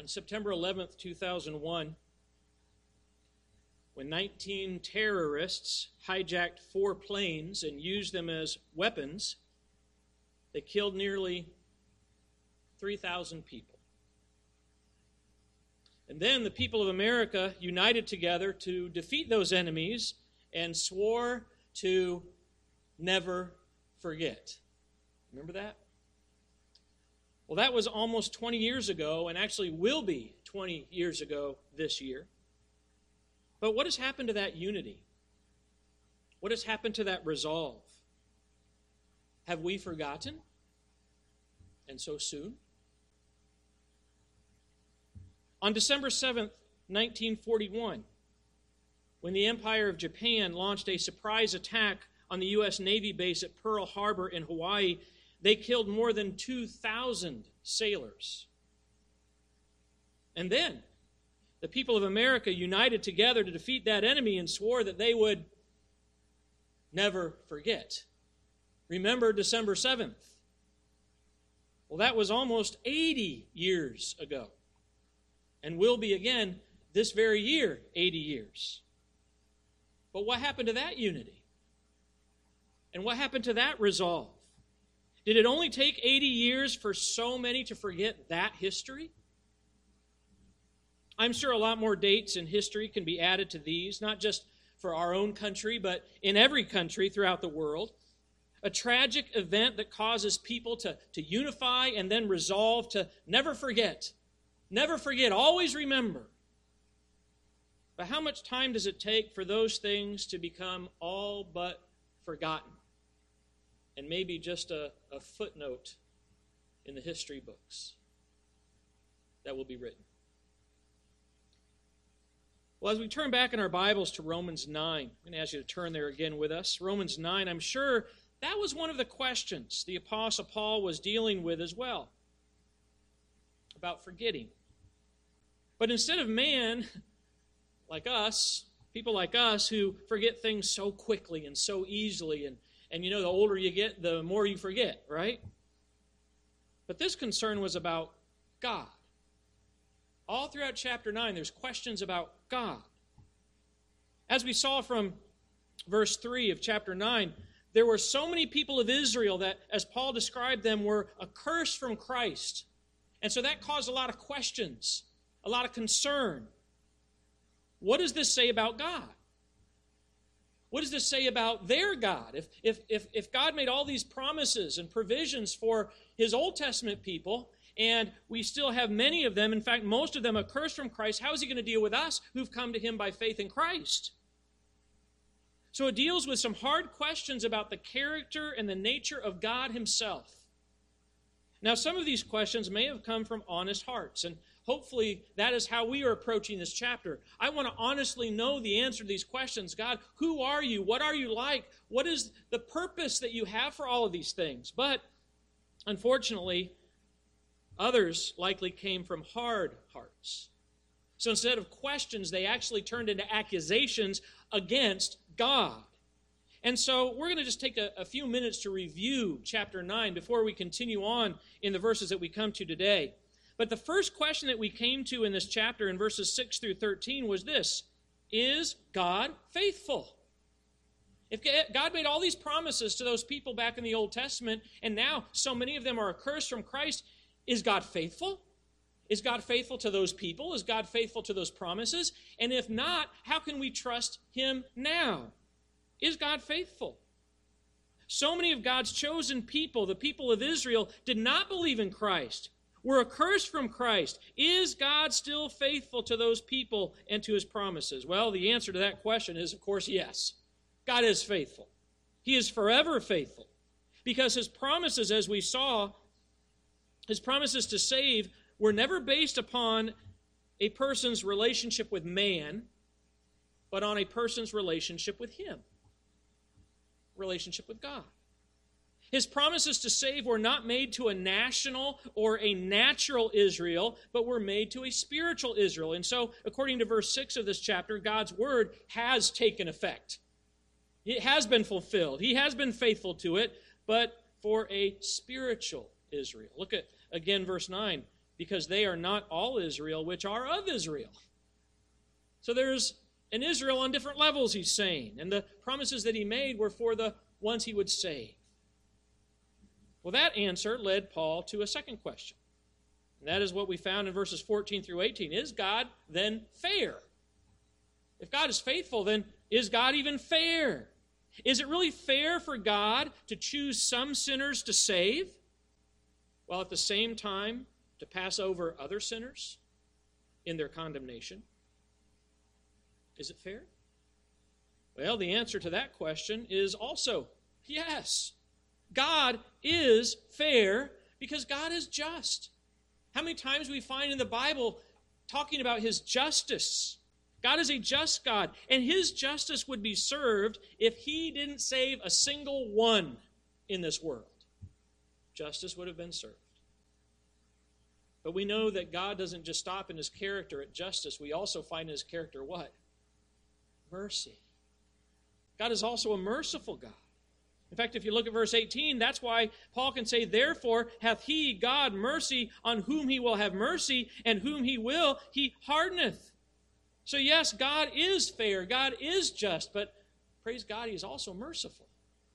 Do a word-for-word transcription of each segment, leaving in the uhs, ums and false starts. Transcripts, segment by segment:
On September eleventh, two thousand one, when nineteen terrorists hijacked four planes and used them as weapons, they killed nearly three thousand people. And then the people of America united together to defeat those enemies and swore to never forget. Remember that? Well, that was almost twenty years ago, and actually will be twenty years ago this year. But what has happened to that unity? What has happened to that resolve? Have we forgotten? And so soon? On December seventh, nineteen forty-one, when the Empire of Japan launched a surprise attack on the U S Navy base at Pearl Harbor in Hawaii, they killed more than two thousand sailors. And then, the people of America united together to defeat that enemy and swore that they would never forget. Remember December seventh? Well, that was almost eighty years ago. And will be again this very year, eighty years. But what happened to that unity? And what happened to that resolve? Did it only take eighty years for so many to forget that history? I'm sure a lot more dates in history can be added to these, not just for our own country, but in every country throughout the world. A tragic event that causes people to, to unify and then resolve to never forget. Never forget, always remember. But how much time does it take for those things to become all but forgotten? And maybe just a, a footnote in the history books that will be written. Well, as we turn back in our Bibles to Romans nine, I'm going to ask you to turn there again with us. Romans nine, I'm sure that was one of the questions the Apostle Paul was dealing with as well, about forgetting. But instead of man, like us, people like us who forget things so quickly and so easily, and, and you know, the older you get, the more you forget, right? But this concern was about God. All throughout chapter nine, there's questions about God. As we saw from verse three of chapter nine, there were so many people of Israel that, as Paul described them, were accursed from Christ. And so that caused a lot of questions, a lot of concern. What does this say about God? What does this say about their God? If, if, if, if God made all these promises and provisions for His Old Testament people, and we still have many of them, in fact, most of them accursed from Christ, how is He going to deal with us who've come to Him by faith in Christ? So it deals with some hard questions about the character and the nature of God Himself. Now, some of these questions may have come from honest hearts, and hopefully that is how we are approaching this chapter. I want to honestly know the answer to these questions. God, who are you? What are you like? What is the purpose that you have for all of these things? But, unfortunately, others likely came from hard hearts. So instead of questions, they actually turned into accusations against God. And so we're going to just take a, a few minutes to review chapter nine before we continue on in the verses that we come to today. But the first question that we came to in this chapter in verses six through thirteen was this: is God faithful? If God made all these promises to those people back in the Old Testament, and now so many of them are accursed from Christ, is God faithful? Is God faithful to those people? Is God faithful to those promises? And if not, how can we trust Him now? Is God faithful? So many of God's chosen people, the people of Israel, did not believe in Christ, were accursed from Christ. Is God still faithful to those people and to His promises? Well, the answer to that question is, of course, yes. God is faithful. He is forever faithful. Because His promises, as we saw, His promises to save were never based upon a person's relationship with man, but on a person's relationship with Him. Relationship with God. His promises to save were not made to a national or a natural Israel, but were made to a spiritual Israel. And so, according to verse six of this chapter, God's word has taken effect. It has been fulfilled. He has been faithful to it, but for a spiritual Israel. Look at, again, verse nine. because they are not all Israel which are of Israel. So there's an Israel on different levels, he's saying, and the promises that he made were for the ones he would save. Well, that answer led Paul to a second question, and that is what we found in verses fourteen through eighteen. Is God then fair? If God is faithful, then is God even fair? Is it really fair for God to choose some sinners to save, while at the same time to pass over other sinners in their condemnation? Is it fair? Well, the answer to that question is also yes. God is fair because God is just. How many times we find in the Bible talking about his justice? God is a just God, and his justice would be served if he didn't save a single one in this world. Justice would have been served. But we know that God doesn't just stop in his character at justice. We also find in his character what? Mercy. God is also a merciful God. In fact, if you look at verse eighteen, that's why Paul can say, therefore hath he, God, mercy on whom he will have mercy, and whom he will, he hardeneth. So yes, God is fair, God is just, but praise God, he is also merciful.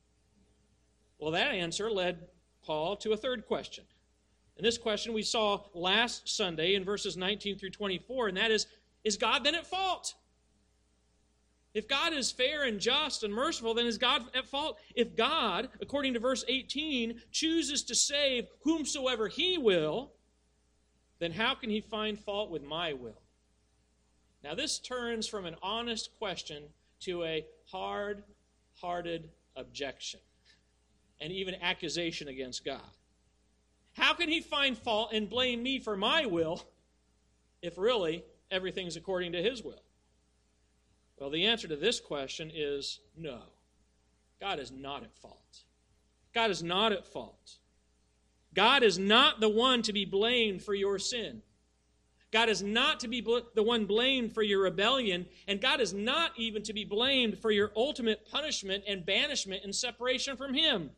Well, that answer led Paul to a third question. And this question we saw last Sunday in verses nineteen through twenty-four, and that is, is God then at fault? If God is fair and just and merciful, then is God at fault? If God, according to verse eighteen, chooses to save whomsoever he will, then how can he find fault with my will? Now this turns from an honest question to a hard-hearted objection and even accusation against God. How can he find fault and blame me for my will if really everything's according to his will? Well, the answer to this question is no. God is not at fault. God is not at fault. God is not the one to be blamed for your sin. God is not to be bl- the one blamed for your rebellion, and God is not even to be blamed for your ultimate punishment and banishment and separation from him.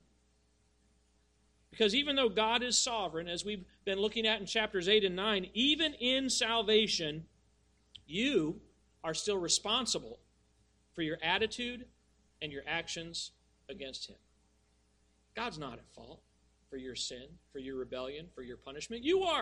Because even though God is sovereign, as we've been looking at in chapters eight and nine, even in salvation, you are still responsible for your attitude and your actions against him. God's not at fault for your sin, for your rebellion, for your punishment. You are.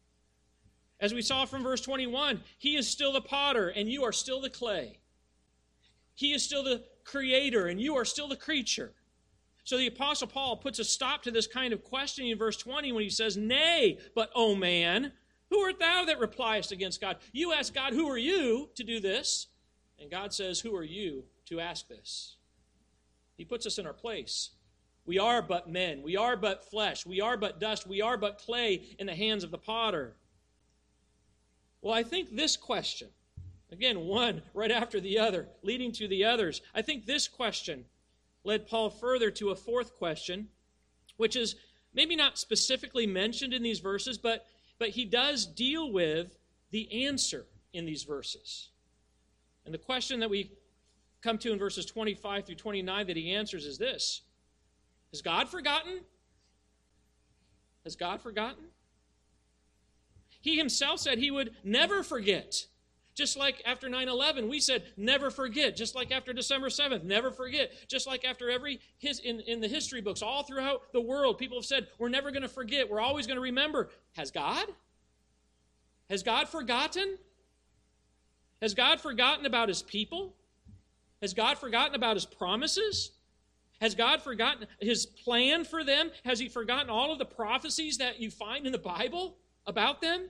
As we saw from verse twenty-one, he is still the potter and you are still the clay. He is still the creator and you are still the creature. So the Apostle Paul puts a stop to this kind of questioning in verse twenty when he says, nay, but, O man, who art thou that repliest against God? You ask God, who are you to do this? And God says, who are you to ask this? He puts us in our place. We are but men. We are but flesh. We are but dust. We are but clay in the hands of the potter. Well, I think this question, again, one right after the other, leading to the others, I think this question led Paul further to a fourth question, which is maybe not specifically mentioned in these verses, but, but he does deal with the answer in these verses. And the question that we come to in verses twenty-five through twenty-nine that he answers is this: has God forgotten? Has God forgotten? He himself said he would never forget. Just like after nine eleven, we said, never forget. Just like after December seventh, never forget. Just like after every, his, in, in the history books, all throughout the world, people have said, we're never going to forget. We're always going to remember. Has God? Has God forgotten? Has God forgotten about his people? Has God forgotten about his promises? Has God forgotten his plan for them? Has he forgotten all of the prophecies that you find in the Bible about them?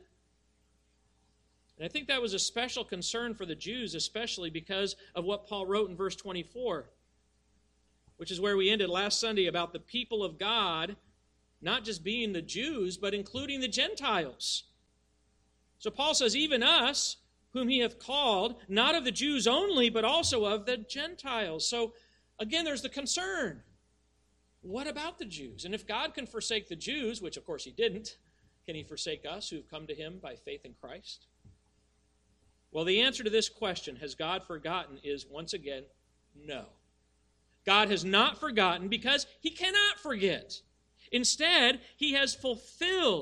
And I think that was a special concern for the Jews, especially because of what Paul wrote in verse twenty-four, which is where we ended last Sunday, about the people of God not just being the Jews, but including the Gentiles. So Paul says, even us, whom he hath called, not of the Jews only, but also of the Gentiles. So again, there's the concern. What about the Jews? And if God can forsake the Jews, which of course he didn't, can he forsake us who've come to him by faith in Christ? Well, the answer to this question, has God forgotten, is once again, no. God has not forgotten because he cannot forget. Instead, he has fulfilled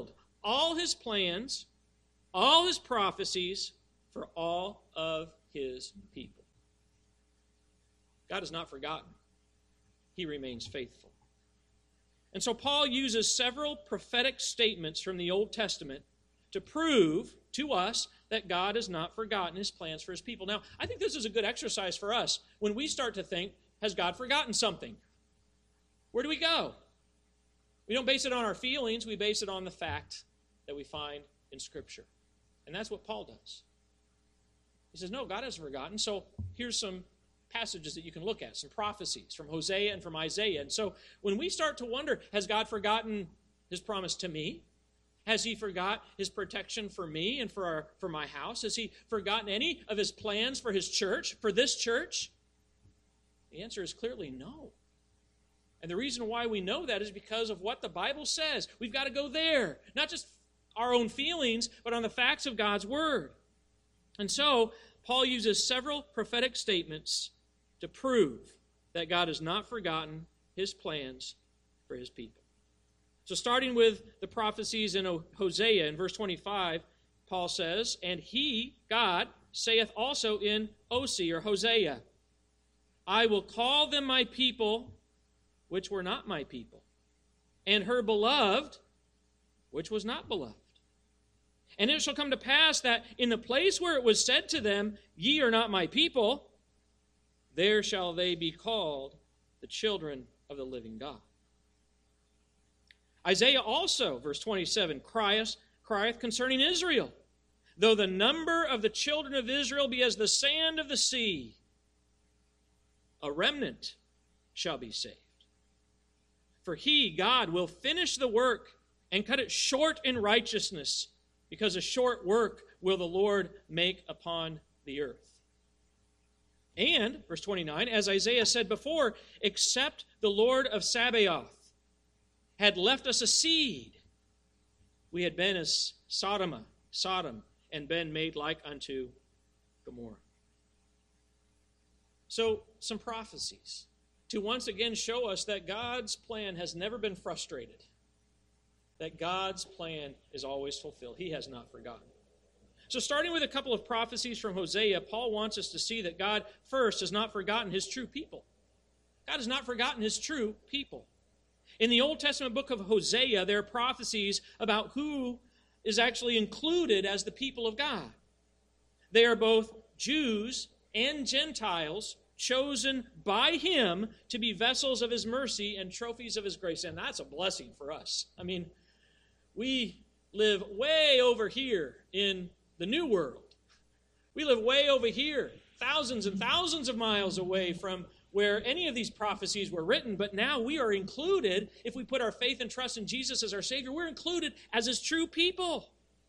all his plans, all his prophecies for all of his people. God has not forgotten. He remains faithful. And so Paul uses several prophetic statements from the Old Testament to prove to us that God has not forgotten his plans for his people. Now, I think this is a good exercise for us when we start to think, has God forgotten something? Where do we go? We don't base it on our feelings. We base it on the fact that we find in Scripture. And that's what Paul does. He says, no, God hasn't forgotten. So here's some passages that you can look at, some prophecies from Hosea and from Isaiah. And so when we start to wonder, has God forgotten his promise to me? Has he forgot his protection for me and for our, for my house? Has he forgotten any of his plans for his church, for this church? The answer is clearly no. And the reason why we know that is because of what the Bible says. We've got to go there, not just our own feelings, but on the facts of God's Word. And so, Paul uses several prophetic statements to prove that God has not forgotten his plans for his people. So starting with the prophecies in Hosea, in verse twenty-five, Paul says, and he, God, saith also in Hosea, or Hosea, I will call them my people, which were not my people, and her beloved, which was not beloved. And it shall come to pass that in the place where it was said to them, ye are not my people, there shall they be called the children of the living God. Isaiah also, verse twenty-seven, crieth, crieth concerning Israel, though the number of the children of Israel be as the sand of the sea, a remnant shall be saved. For he, God, will finish the work and cut it short in righteousness, because a short work will the Lord make upon the earth. And, verse twenty-nine, as Isaiah said before, except the Lord of Sabaoth had left us a seed, we had been as Sodom, Sodom, and been made like unto Gomorrah. So, some prophecies to once again show us that God's plan has never been frustrated, that God's plan is always fulfilled. He has not forgotten. So starting with a couple of prophecies from Hosea, Paul wants us to see that God first has not forgotten his true people. God has not forgotten his true people. In the Old Testament book of Hosea, there are prophecies about who is actually included as the people of God. They are both Jews and Gentiles chosen by him to be vessels of his mercy and trophies of his grace. And that's a blessing for us. I mean, we live way over here in the New World. We live way over here, thousands and thousands of miles away from where any of these prophecies were written, but now we are included, if we put our faith and trust in Jesus as our Savior, we're included as his true people.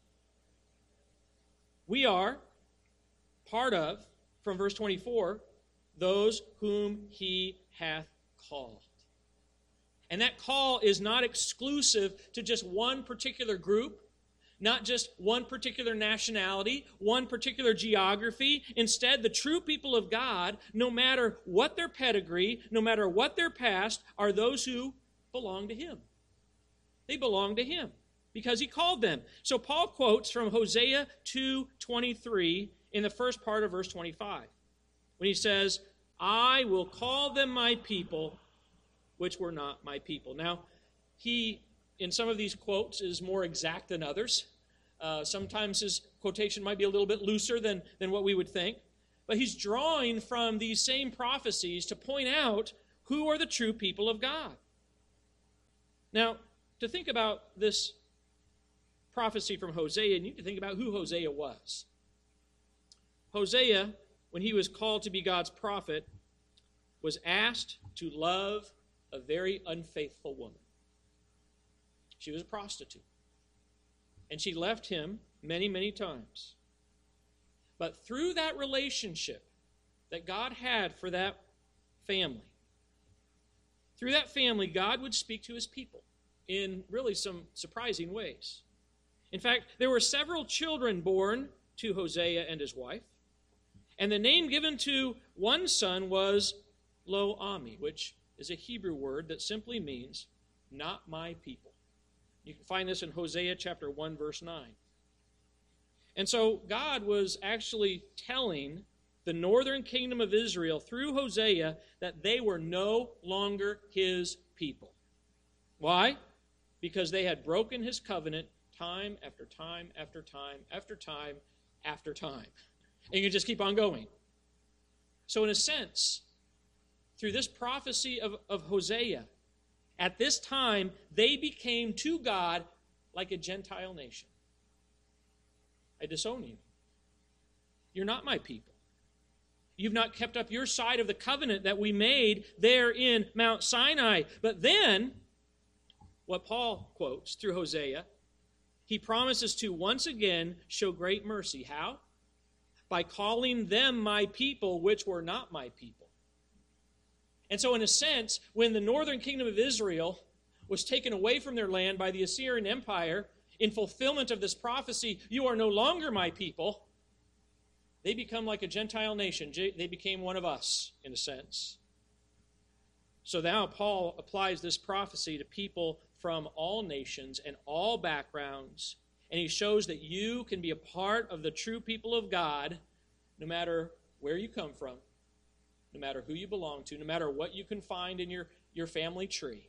We are part of, from verse twenty-four, those whom he hath called. And that call is not exclusive to just one particular group, not just one particular nationality, one particular geography. Instead, the true people of God, no matter what their pedigree, no matter what their past, are those who belong to him. They belong to him because he called them. So Paul quotes from Hosea two twenty-three in the first part of verse twenty-five, when he says, I will call them my people, which were not my people. Now, he, in some of these quotes, is more exact than others. Uh, sometimes his quotation might be a little bit looser than, than what we would think. But he's drawing from these same prophecies to point out who are the true people of God. Now, to think about this prophecy from Hosea, you need to think about who Hosea was. Hosea, when he was called to be God's prophet, was asked to love a very unfaithful woman. She was a prostitute. And she left him many, many times. But through that relationship that God had for that family, through that family, God would speak to his people in really some surprising ways. In fact, there were several children born to Hosea and his wife. And the name given to one son was Lo-Ami, which is a Hebrew word that simply means, not my people. You can find this in Hosea chapter one, verse nine. And so God was actually telling the northern kingdom of Israel through Hosea that they were no longer his people. Why? Because they had broken his covenant time after time after time after time after time. And you can just keep on going. So in a sense, through this prophecy of, of Hosea, at this time, they became to God like a Gentile nation. I disown you. You're not my people. You've not kept up your side of the covenant that we made there in Mount Sinai. But then, what Paul quotes through Hosea, he promises to once again show great mercy. How? By calling them my people, which were not my people. And so in a sense, when the northern kingdom of Israel was taken away from their land by the Assyrian Empire, in fulfillment of this prophecy, you are no longer my people, they become like a Gentile nation. They became one of us, in a sense. So now Paul applies this prophecy to people from all nations and all backgrounds, and he shows that you can be a part of the true people of God no matter where you come from, no matter who you belong to, no matter what you can find in your, your family tree,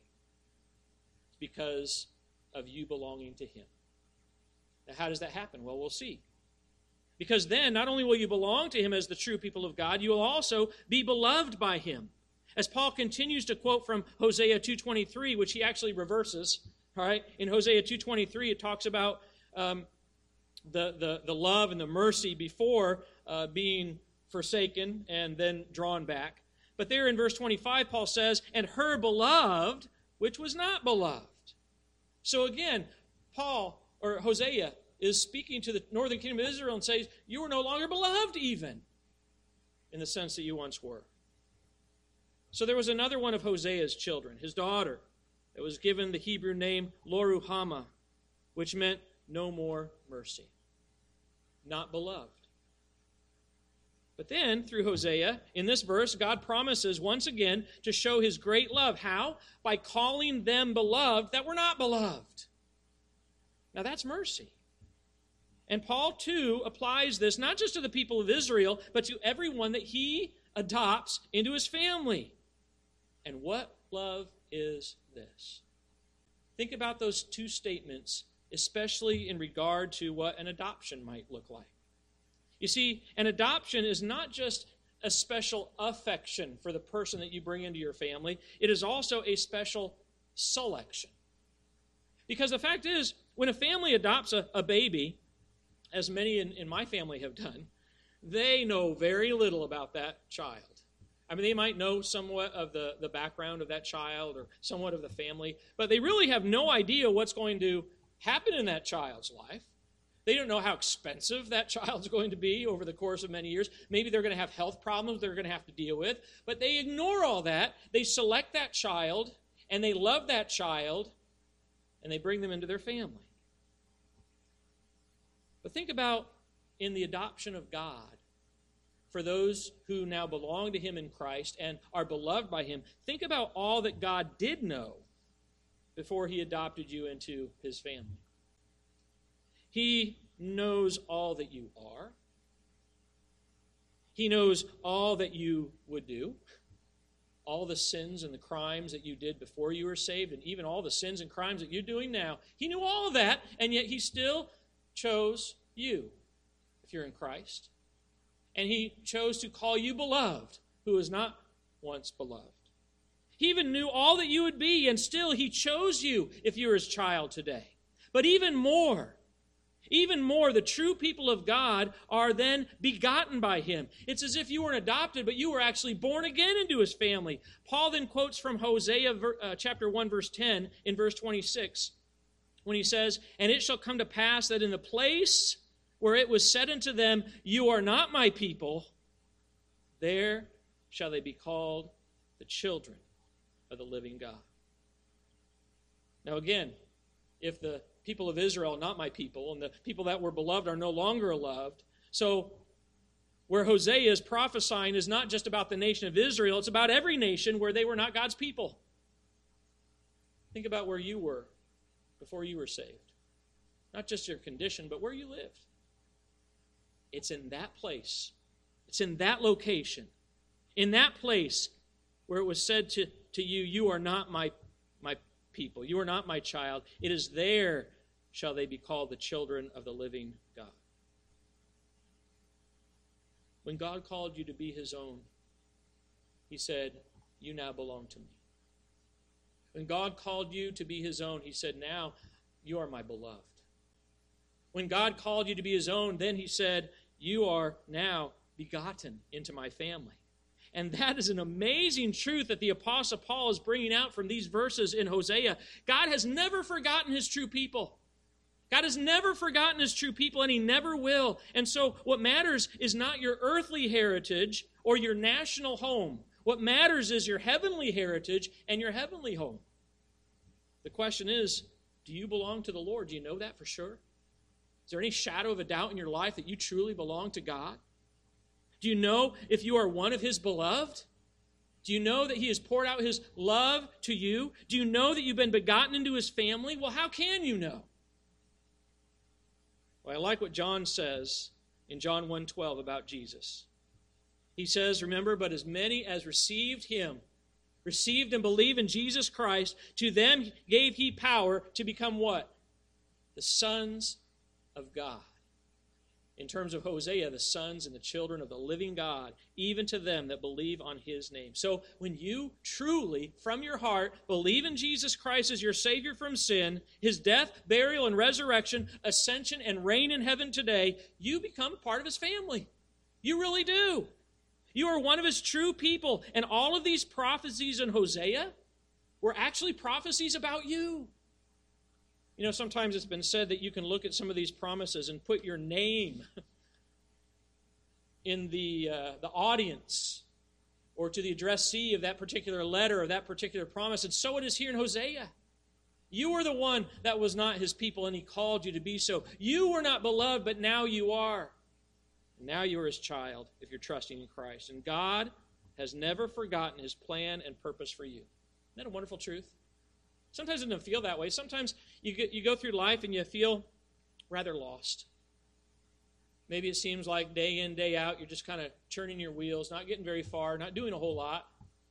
because of you belonging to him. Now, how does that happen? Well, we'll see. Because then, not only will you belong to him as the true people of God, you will also be beloved by him. As Paul continues to quote from Hosea two twenty-three, which he actually reverses, all right? In Hosea two twenty-three, it talks about um, the, the, the love and the mercy before uh, being forsaken and then drawn back. But there in verse twenty-five, Paul says, and her beloved, which was not beloved. So again, Paul, or Hosea, is speaking to the northern kingdom of Israel and says, you are no longer beloved even, in the sense that you once were. So there was another one of Hosea's children, his daughter, that was given the Hebrew name Lo-ruhamah, which meant no more mercy, not beloved. But then, through Hosea, in this verse, God promises once again to show his great love. How? By calling them beloved that were not beloved. Now that's mercy. And Paul, too, applies this not just to the people of Israel, but to everyone that he adopts into his family. And what love is this? Think about those two statements, especially in regard to what an adoption might look like. You see, an adoption is not just a special affection for the person that you bring into your family. It is also a special selection. Because the fact is, when a family adopts a, a baby, as many in, in my family have done, they know very little about that child. I mean, they might know somewhat of the, the background of that child or somewhat of the family, but they really have no idea what's going to happen in that child's life. They don't know how expensive that child's going to be over the course of many years. Maybe they're going to have health problems they're going to have to deal with, but they ignore all that. They select that child, and they love that child, and they bring them into their family. But think about in the adoption of God, for those who now belong to him in Christ and are beloved by him, think about all that God did know before he adopted you into his family. He knows all that you are. He knows all that you would do, all the sins and the crimes that you did before you were saved, and even all the sins and crimes that you're doing now. He knew all of that, and yet he still chose you, if you're in Christ. And he chose to call you beloved, who was not once beloved. He even knew all that you would be, and still he chose you if you're his child today. But even more, even more, the true people of God are then begotten by him. It's as if you weren't adopted, but you were actually born again into his family. Paul then quotes from Hosea uh, chapter one, verse ten, in verse twenty-six, when he says, and it shall come to pass that in the place where it was said unto them, you are not my people, there shall they be called the children of the living God. Now again, if the people of Israel are not my people, and the people that were beloved are no longer loved, so where Hosea is prophesying is not just about the nation of Israel, it's about every nation where they were not God's people. Think about where you were before you were saved. Not just your condition, but where you lived. It's in that place. It's in that location. In that place where it was said to, to you, you are not my, my people. You are not my child. It is there shall they be called the children of the living God. When God called you to be his own, he said, you now belong to me. When God called you to be his own, he said, now you are my beloved. When God called you to be his own, then he said, you are now begotten into my family. And that is an amazing truth that the Apostle Paul is bringing out from these verses in Hosea. God has never forgotten his true people. God has never forgotten his true people, and he never will. And so what matters is not your earthly heritage or your national home. What matters is your heavenly heritage and your heavenly home. The question is, do you belong to the Lord? Do you know that for sure? Is there any shadow of a doubt in your life that you truly belong to God? Do you know if you are one of his beloved? Do you know that he has poured out his love to you? Do you know that you've been begotten into his family? Well, how can you know? Well, I like what John says in John one twelve about Jesus. He says, remember, but as many as received him, received and believed in Jesus Christ, to them gave he power to become what? The sons of God. In terms of Hosea, the sons and the children of the living God, even to them that believe on his name. So when you truly, from your heart, believe in Jesus Christ as your Savior from sin, his death, burial, and resurrection, ascension, and reign in heaven today, you become part of his family. You really do. You are one of his true people. And all of these prophecies in Hosea were actually prophecies about you. You know, sometimes it's been said that you can look at some of these promises and put your name in the, uh, the audience or to the addressee of that particular letter or that particular promise. And so it is here in Hosea. You were the one that was not his people, and he called you to be so. You were not beloved, but now you are. Now you are his child if you're trusting in Christ. And God has never forgotten his plan and purpose for you. Isn't that a wonderful truth? Sometimes it doesn't feel that way. Sometimes you get, you go through life and you feel rather lost. Maybe it seems like day in, day out, you're just kind of churning your wheels, not getting very far, not doing a whole lot.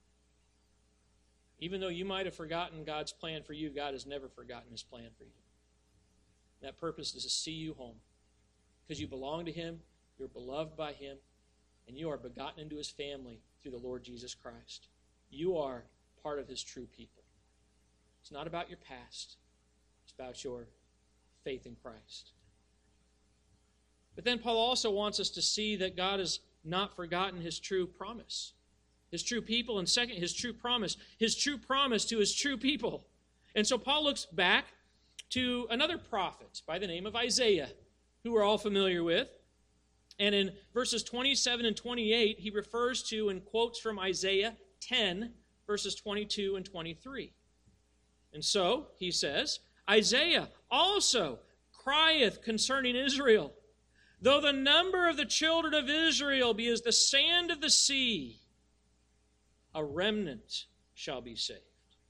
Even though you might have forgotten God's plan for you, God has never forgotten his plan for you. That purpose is to see you home because you belong to him, you're beloved by him, and you are begotten into his family through the Lord Jesus Christ. You are part of his true people. It's not about your past. It's about your faith in Christ. But then Paul also wants us to see that God has not forgotten his true promise. His true people, and second, his true promise. His true promise to his true people. And so Paul looks back to another prophet by the name of Isaiah, who we're all familiar with. And in verses twenty-seven and twenty-eight, he refers to and quotes from Isaiah ten, verses twenty-two and twenty-three. And so, he says, Isaiah also crieth concerning Israel, though the number of the children of Israel be as the sand of the sea, a remnant shall be saved.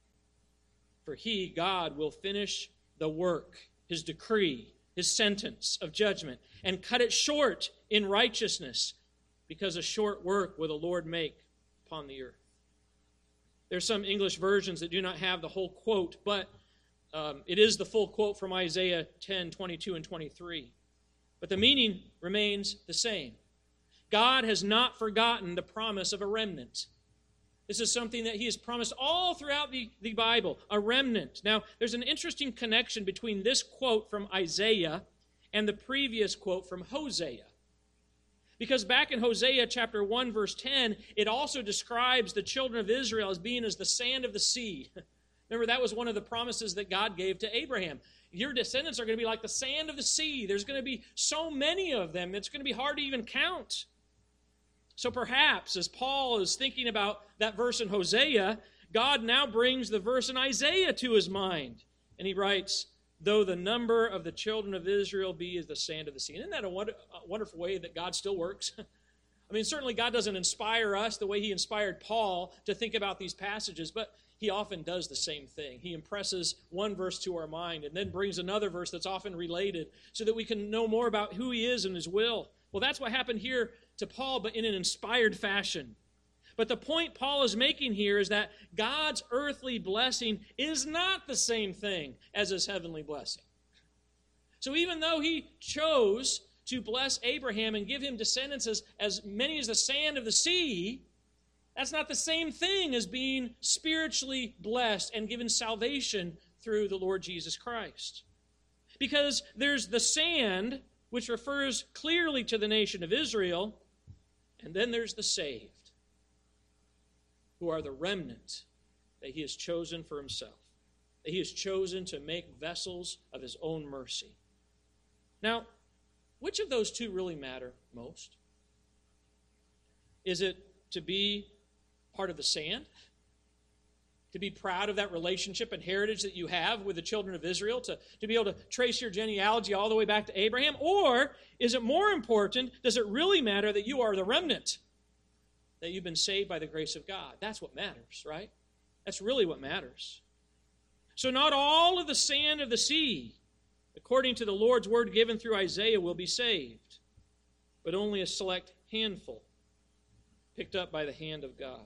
For he, God, will finish the work, his decree, his sentence of judgment, and cut it short in righteousness, because a short work will the Lord make upon the earth. There's some English versions that do not have the whole quote, but um, it is the full quote from Isaiah ten, twenty-two, and twenty-three. But the meaning remains the same. God has not forgotten the promise of a remnant. This is something that he has promised all throughout the, the Bible, a remnant. Now, there's an interesting connection between this quote from Isaiah and the previous quote from Hosea. Because back in Hosea chapter one, verse ten, it also describes the children of Israel as being as the sand of the sea. Remember, that was one of the promises that God gave to Abraham. Your descendants are going to be like the sand of the sea. There's going to be so many of them, it's going to be hard to even count. So perhaps, as Paul is thinking about that verse in Hosea, God now brings the verse in Isaiah to his mind. And he writes, though the number of the children of Israel be as the sand of the sea. Isn't that a, wonder, a wonderful way that God still works? I mean, certainly God doesn't inspire us the way he inspired Paul to think about these passages, but he often does the same thing. He impresses one verse to our mind and then brings another verse that's often related so that we can know more about who he is and his will. Well, that's what happened here to Paul, but in an inspired fashion. But the point Paul is making here is that God's earthly blessing is not the same thing as his heavenly blessing. So even though he chose to bless Abraham and give him descendants as, as many as the sand of the sea, that's not the same thing as being spiritually blessed and given salvation through the Lord Jesus Christ. Because there's the sand, which refers clearly to the nation of Israel, and then there's the saved, who are the remnant that he has chosen for himself, that he has chosen to make vessels of his own mercy. Now, which of those two really matter most? Is it to be part of the sand? To be proud of that relationship and heritage that you have with the children of Israel, to, to be able to trace your genealogy all the way back to Abraham? Or is it more important, does it really matter that you are the remnant, that you've been saved by the grace of God? That's what matters, right? That's really what matters. So not all of the sand of the sea, according to the Lord's word given through Isaiah, will be saved, but only a select handful picked up by the hand of God.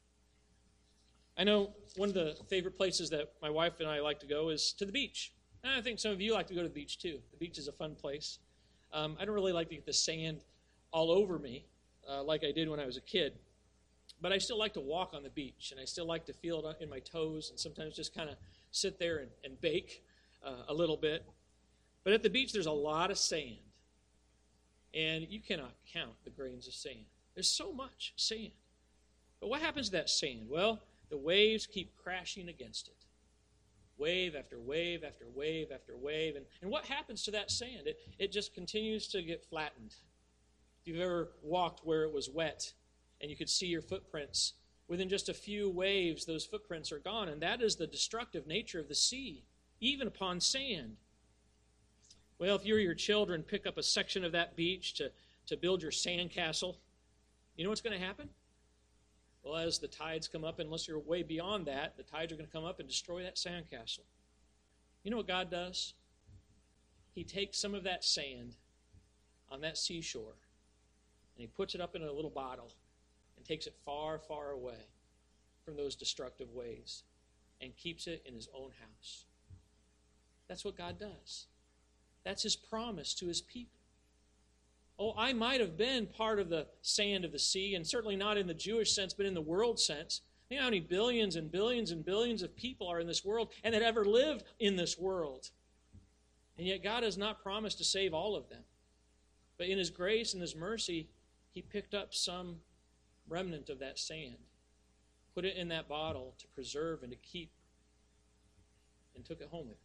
I know one of the favorite places that my wife and I like to go is to the beach. And I think some of you like to go to the beach too. The beach is a fun place. Um, I don't really like to get the sand all over me uh, like I did when I was a kid. But I still like to walk on the beach, and I still like to feel it in my toes and sometimes just kind of sit there and, and bake uh, a little bit. But at the beach, there's a lot of sand, and you cannot count the grains of sand. There's so much sand. But what happens to that sand? Well, the waves keep crashing against it. Wave after wave after wave after wave. And, and what happens to that sand? It, it just continues to get flattened. If you've ever walked where it was wet and you could see your footprints, within just a few waves, those footprints are gone. And that is the destructive nature of the sea, even upon sand. Well, if you or your children pick up a section of that beach to, to build your sand castle, you know what's going to happen? Well, as the tides come up, unless you're way beyond that, the tides are going to come up and destroy that sandcastle. You know what God does? He takes some of that sand on that seashore, and he puts it up in a little bottle and takes it far, far away from those destructive waves and keeps it in his own house. That's what God does. That's his promise to his people. Oh, I might have been part of the sand of the sea, and certainly not in the Jewish sense, but in the world sense. Think how many billions and billions and billions of people are in this world and that ever lived in this world. And yet God has not promised to save all of them. But in his grace and his mercy, he picked up some remnant of that sand, put it in that bottle to preserve and to keep, and took it home with him.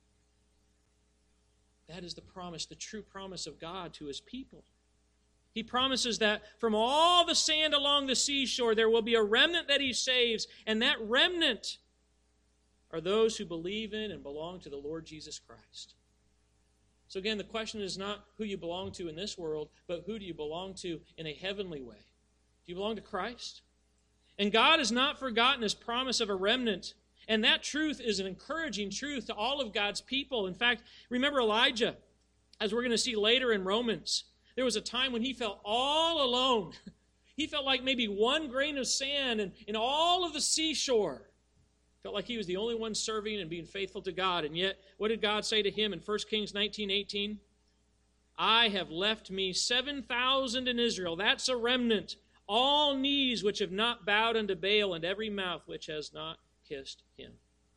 That is the promise, the true promise of God to his people. He promises that from all the sand along the seashore, there will be a remnant that he saves, and that remnant are those who believe in and belong to the Lord Jesus Christ. So again, the question is not who you belong to in this world, but who do you belong to in a heavenly way? Do you belong to Christ? And God has not forgotten his promise of a remnant. And that truth is an encouraging truth to all of God's people. In fact, remember Elijah, as we're going to see later in Romans. There was a time when he felt all alone. He felt like maybe one grain of sand in, in all of the seashore. Felt like he was the only one serving and being faithful to God. And yet, what did God say to him in First Kings nineteen eighteen? I have left me seven thousand in Israel. That's a remnant. All knees which have not bowed unto Baal, and every mouth which has not kissed him.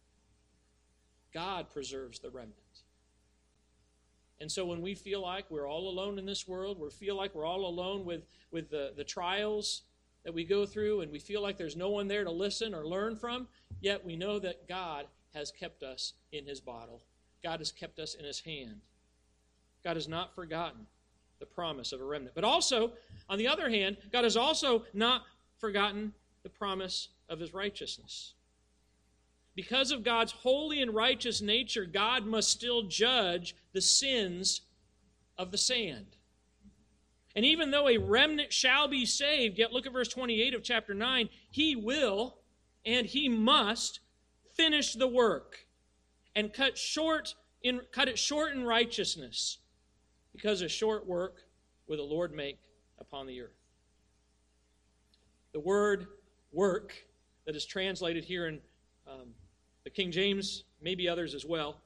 God preserves the remnant. And so when we feel like we're all alone in this world, we feel like we're all alone with, with the, the trials that we go through, and we feel like there's no one there to listen or learn from, yet we know that God has kept us in his bottle. God has kept us in his hand. God has not forgotten the promise of a remnant. But also, on the other hand, God has also not forgotten the promise of his righteousness. Because of God's holy and righteous nature, God must still judge the sins of the sand. And even though a remnant shall be saved, yet look at verse twenty-eight of chapter nine, he will, and he must finish the work and cut short in cut it short in righteousness, because a short work will the Lord make upon the earth. The word work that is translated here in um, the King James, maybe others as well,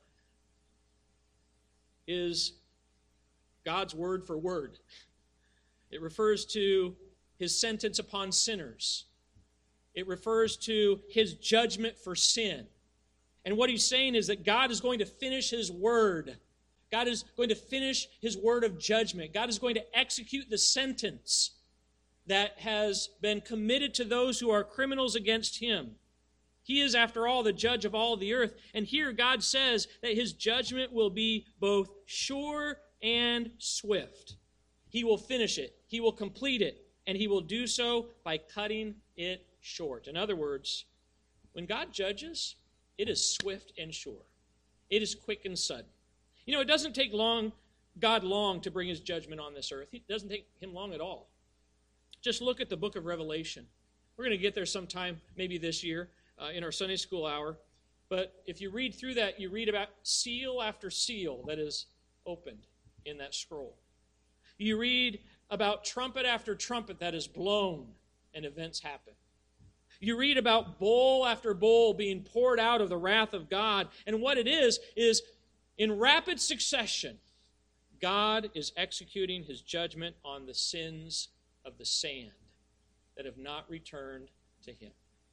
is God's word for word. It refers to his sentence upon sinners. It refers to his judgment for sin. And what he's saying is that God is going to finish his word. God is going to finish his word of judgment. God is going to execute the sentence that has been committed to those who are criminals against him. He is, after all, the judge of all the earth. And here God says that his judgment will be both sure and swift. He will finish it. He will complete it. And he will do so by cutting it short. In other words, when God judges, it is swift and sure. It is quick and sudden. You know, it doesn't take long, God long to bring his judgment on this earth. It doesn't take him long at all. Just look at the book of Revelation. We're going to get there sometime, maybe this year, uh, in our Sunday school hour. But if you read through that, you read about seal after seal that is opened in that scroll. You read about trumpet after trumpet that is blown and events happen. You read about bowl after bowl being poured out of the wrath of God. And what it is, is in rapid succession, God is executing his judgment on the sins of the sand that have not returned to him.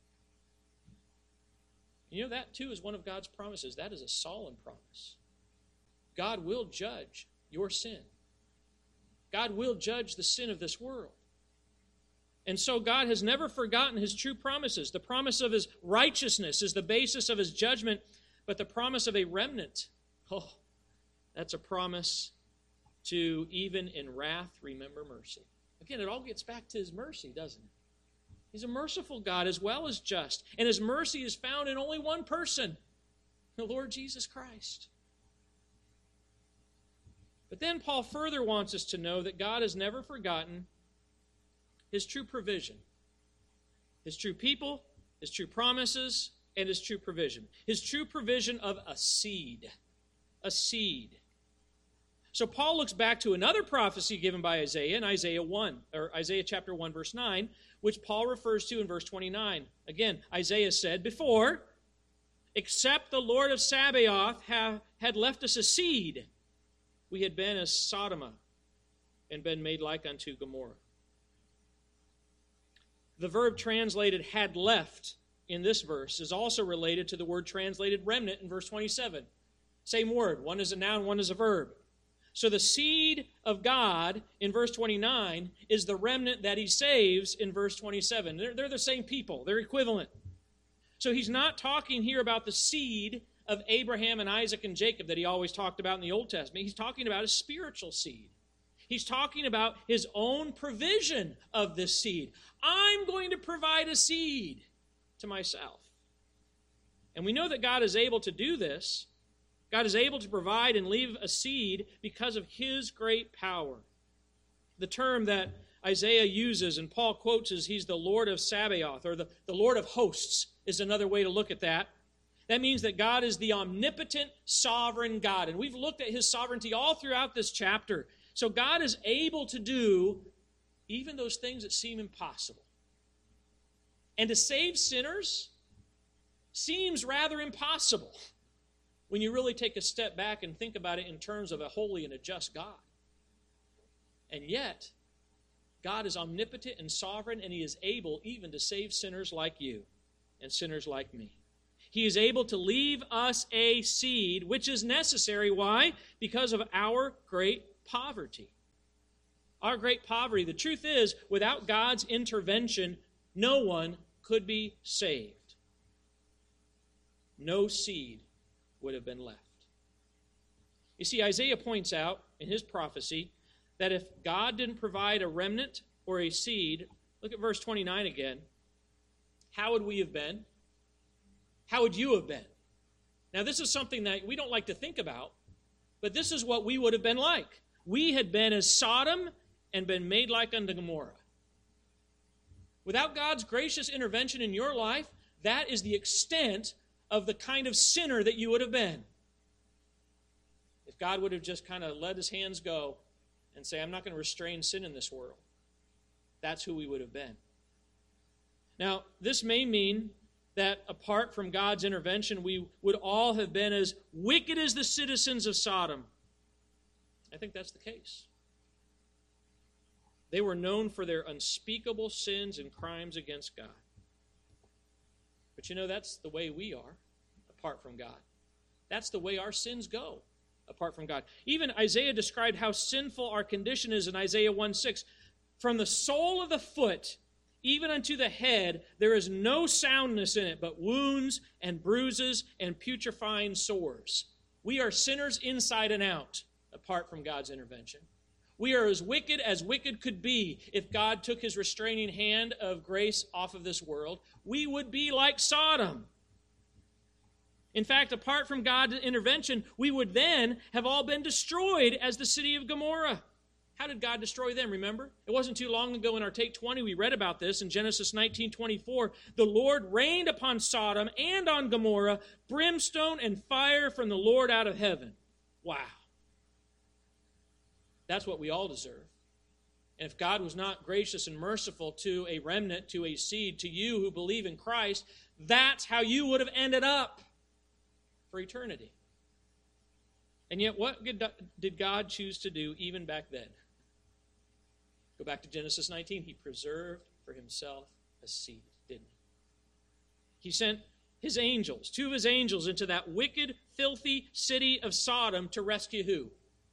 You know, that too is one of God's promises. That is a solemn promise. God will judge your sin. God will judge the sin of this world. And so God has never forgotten his true promises. The promise of his righteousness is the basis of his judgment, but the promise of a remnant, oh, that's a promise to, even in wrath, remember mercy. Again, it all gets back to his mercy, doesn't it? He's a merciful God as well as just. And his mercy is found in only one person, the Lord Jesus Christ. But then Paul further wants us to know that God has never forgotten his true provision, his true people, his true promises, and his true provision. His true provision of a seed. A seed. So Paul looks back to another prophecy given by Isaiah in Isaiah one, or Isaiah chapter one, verse nine, which Paul refers to in verse twenty-nine. Again, Isaiah said before, except the Lord of Sabaoth have, had left us a seed, we had been as Sodom and been made like unto Gomorrah. The verb translated had left in this verse is also related to the word translated remnant in verse twenty-seven. Same word. One is a noun, one is a verb. So the seed of God in verse twenty-nine is the remnant that he saves in verse twenty-seven. They're, they're the same people. They're equivalent. So he's not talking here about the seed of Abraham and Isaac and Jacob that he always talked about in the Old Testament. He's talking about a spiritual seed. He's talking about his own provision of this seed. I'm going to provide a seed to myself. And we know that God is able to do this. God is able to provide and leave a seed because of his great power. The term that Isaiah uses and Paul quotes is he's the Lord of Sabaoth, or the, the Lord of hosts is another way to look at that. That means that God is the omnipotent, sovereign God. And we've looked at his sovereignty all throughout this chapter. So God is able to do even those things that seem impossible. And to save sinners seems rather impossible when you really take a step back and think about it in terms of a holy and a just God. And yet, God is omnipotent and sovereign, and he is able even to save sinners like you and sinners like me. He is able to leave us a seed, which is necessary. Why? Because of our great poverty. Our great poverty. The truth is, without God's intervention, no one could be saved. No seed would have been left. You see, Isaiah points out in his prophecy that if God didn't provide a remnant or a seed, look at verse twenty-nine again, how would we have been? How would you have been? Now, this is something that we don't like to think about, but this is what we would have been like. We had been as Sodom and been made like unto Gomorrah. Without God's gracious intervention in your life, that is the extent of the kind of sinner that you would have been. If God would have just kind of let his hands go and say, I'm not going to restrain sin in this world. That's who we would have been. Now, this may mean that apart from God's intervention, we would all have been as wicked as the citizens of Sodom. I think that's the case. They were known for their unspeakable sins and crimes against God. But you know, that's the way we are apart from God. That's the way our sins go apart from God. Even Isaiah described how sinful our condition is in Isaiah one six. From the sole of the foot even unto the head, there is no soundness in it, but wounds and bruises and putrefying sores. We are sinners inside and out apart from God's intervention. We are as wicked as wicked could be if God took his restraining hand of grace off of this world. We would be like Sodom. In fact, apart from God's intervention, we would then have all been destroyed as the city of Gomorrah. How did God destroy them, remember? It wasn't too long ago in our Take twenty, we read about this in Genesis nineteen twenty-four. The Lord rained upon Sodom and on Gomorrah brimstone and fire from the Lord out of heaven. Wow. That's what we all deserve. And if God was not gracious and merciful to a remnant, to a seed, to you who believe in Christ, that's how you would have ended up for eternity. And yet, what did God choose to do even back then? Go back to Genesis nineteen. He preserved for himself a seed, didn't he? He sent his angels, two of his angels, into that wicked, filthy city of Sodom to rescue who?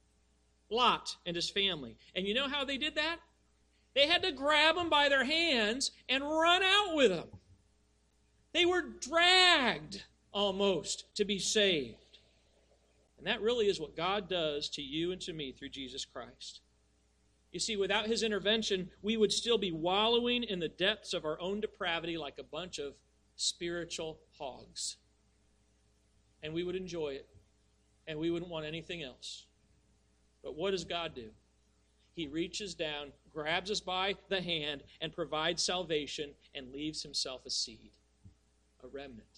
Lot and his family. And you know how they did that? They had to grab them by their hands and run out with them. They were dragged almost to be saved. And that really is what God does to you and to me through Jesus Christ. You see, without his intervention, we would still be wallowing in the depths of our own depravity like a bunch of spiritual hogs. And we would enjoy it, and we wouldn't want anything else. But what does God do? He reaches down, grabs us by the hand, and provides salvation, and leaves himself a seed, a remnant.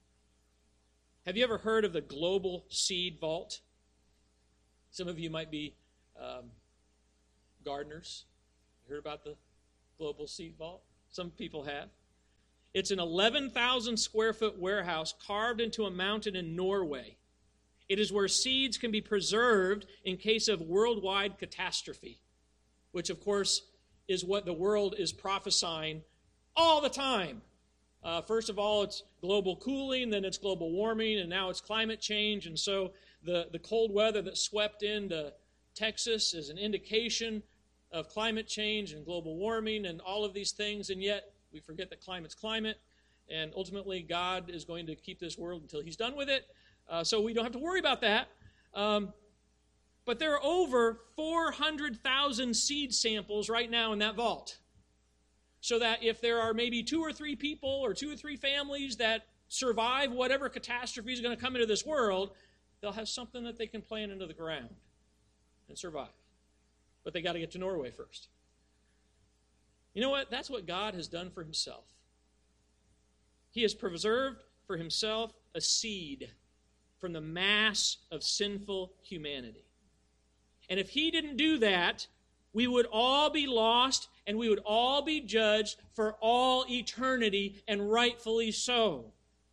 Have you ever heard of the Global Seed Vault? Some of you might be um, gardeners. You heard about the Global Seed Vault? Some people have. It's an eleven thousand square foot warehouse carved into a mountain in Norway. It is where seeds can be preserved in case of worldwide catastrophe, which, of course, is what the world is prophesying all the time. Uh, first of all, it's global cooling, then it's global warming, and now it's climate change. And so the, the cold weather that swept into Texas is an indication of climate change and global warming and all of these things. And yet we forget that climate's climate, and ultimately God is going to keep this world until he's done with it. Uh, so we don't have to worry about that. Um, but there are over four hundred thousand seed samples right now in that vault. So that if there are maybe two or three people or two or three families that survive whatever catastrophe is going to come into this world, they'll have something that they can plant into the ground and survive. But they got to get to Norway first. You know what? That's what God has done for himself. He has preserved for himself a seed from the mass of sinful humanity. And if he didn't do that, we would all be lost and we would all be judged for all eternity, and rightfully so.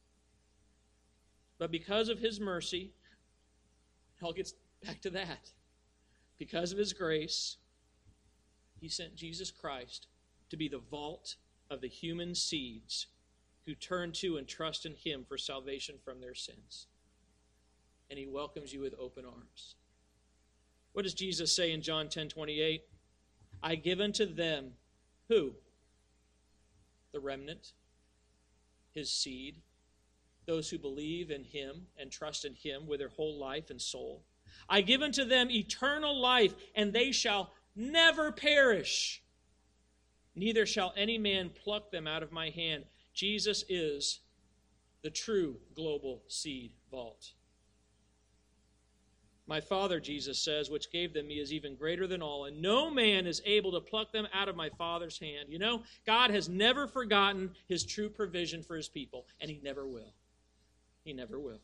But because of his mercy, I'll get back to that. Because of his grace, he sent Jesus Christ to be the vault of the human seeds who turn to and trust in him for salvation from their sins. And he welcomes you with open arms. What does Jesus say in John ten twenty-eight? I give unto them, who? The remnant, his seed, those who believe in him and trust in him with their whole life and soul. I give unto them eternal life, and they shall never perish. Neither shall any man pluck them out of my hand. Jesus is the true global seed vault. My Father, Jesus says, which gave them me is even greater than all, and no man is able to pluck them out of my Father's hand. You know, God has never forgotten his true provision for his people, and he never will. He never will.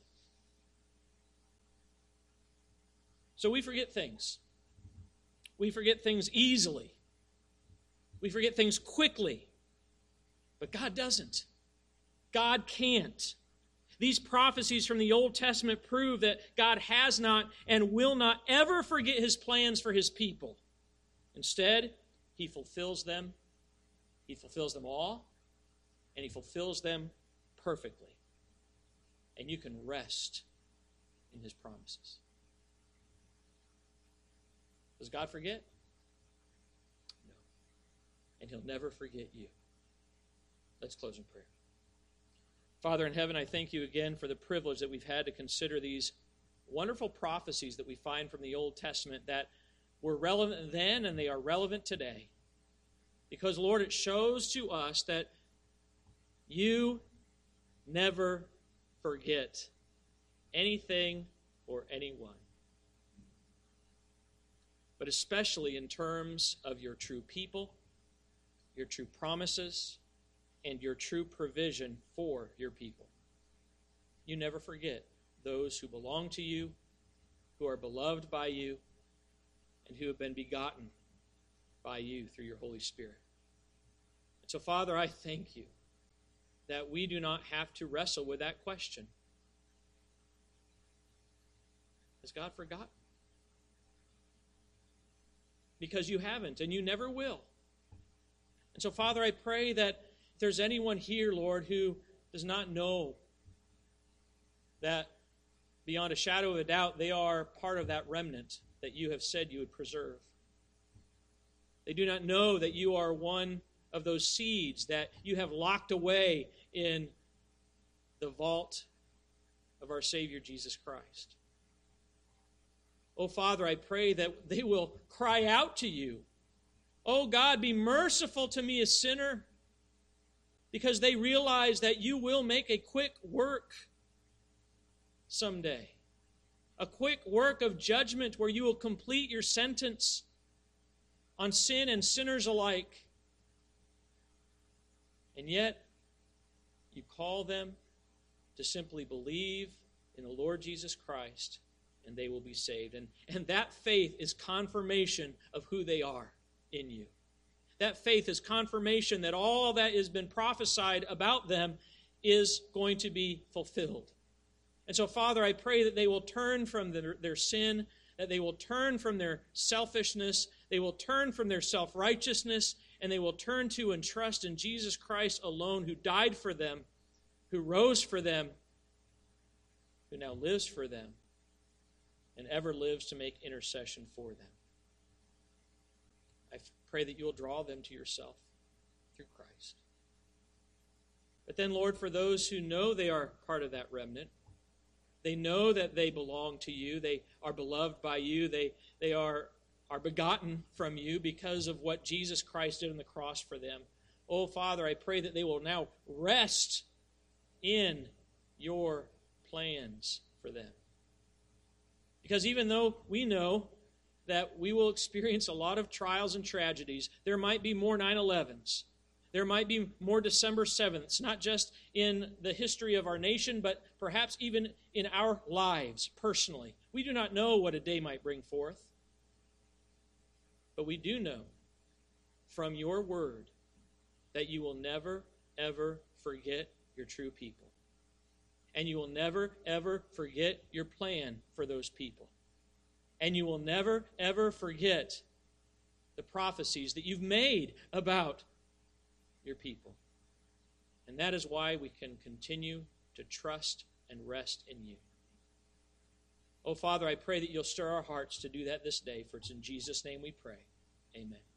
So we forget things. We forget things easily. We forget things quickly. But God doesn't. God can't. These prophecies from the Old Testament prove that God has not and will not ever forget his plans for his people. Instead, he fulfills them. He fulfills them all, and he fulfills them perfectly. And you can rest in his promises. Does God forget? No. And he'll never forget you. Let's close in prayer. Father in heaven, I thank you again for the privilege that we've had to consider these wonderful prophecies that we find from the Old Testament that were relevant then and they are relevant today. Because, Lord, it shows to us that you never forget anything or anyone. But especially in terms of your true people, your true promises, and your true provision for your people. You never forget those who belong to you, who are beloved by you, and who have been begotten by you through your Holy Spirit. And so, Father, I thank you that we do not have to wrestle with that question. Has God forgotten? Because you haven't, and you never will. And so, Father, I pray that if there's anyone here, Lord, who does not know that beyond a shadow of a doubt they are part of that remnant that you have said you would preserve. They do not know that you are one of those seeds that you have locked away in the vault of our Savior Jesus Christ. Oh, Father, I pray that they will cry out to you. Oh, God, be merciful to me, a sinner, because they realize that you will make a quick work someday. A quick work of judgment where you will complete your sentence on sin and sinners alike. And yet, you call them to simply believe in the Lord Jesus Christ, and they will be saved. And, and that faith is confirmation of who they are in you. That faith is confirmation that all that has been prophesied about them is going to be fulfilled. And so, Father, I pray that they will turn from their, their sin, that they will turn from their selfishness, they will turn from their self-righteousness, and they will turn to and trust in Jesus Christ alone, who died for them, who rose for them, who now lives for them, and ever lives to make intercession for them. I pray that you'll draw them to yourself through Christ. But then, Lord, for those who know they are part of that remnant, they know that they belong to you, they are beloved by you, they, they are, are begotten from you because of what Jesus Christ did on the cross for them. Oh, Father, I pray that they will now rest in your plans for them. Because even though we know that we will experience a lot of trials and tragedies, there might be more nine elevens. There might be more December sevenths, not just in the history of our nation, but perhaps even in our lives personally. We do not know what a day might bring forth. But we do know from your word that you will never, ever forget your true people. And you will never, ever forget your plan for those people. And you will never, ever forget the prophecies that you've made about your people. And that is why we can continue to trust and rest in you. Oh, Father, I pray that you'll stir our hearts to do that this day, for it's in Jesus' name we pray. Amen.